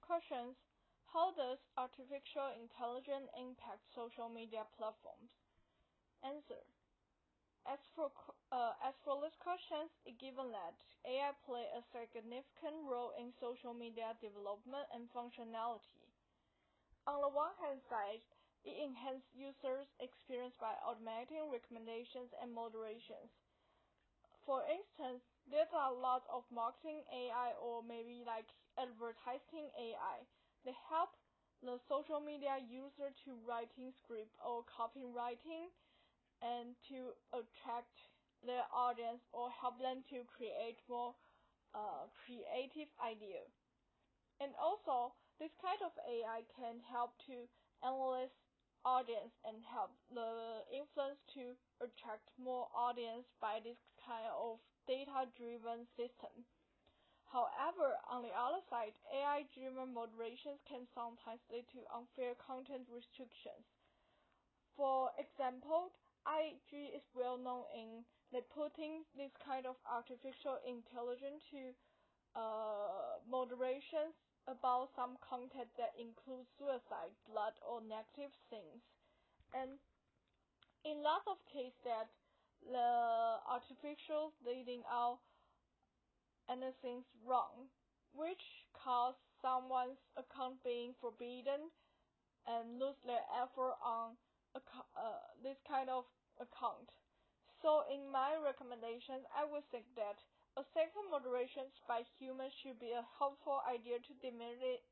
Questions: how does artificial intelligence impact social media platforms? Answer: As for these questions, it's given that AI plays a significant role in social media development and functionality. On the one hand side, it enhances users' experience by automating recommendations and moderations. For instance, there are lots of marketing AI or maybe like advertising AI that help the social media user to writing script or copywriting and to attract their audience or help them to create more creative ideas. And also, this kind of AI can help to analyze audience and help the influence to attract more audience by this kind of data-driven system. However, on the other side, AI-driven moderations can sometimes lead to unfair content restrictions. For example, IG is well known in putting this kind of artificial intelligence to moderations about some content that includes suicide, blood, or negative things. And in lots of cases that the artificial leading out anything wrong, which cause someone's account being forbidden and lose their effort on this kind of account. So in my recommendations, I would think that a second moderation by humans should be a helpful idea to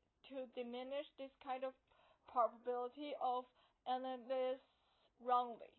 diminish this kind of probability of analysis wrongly.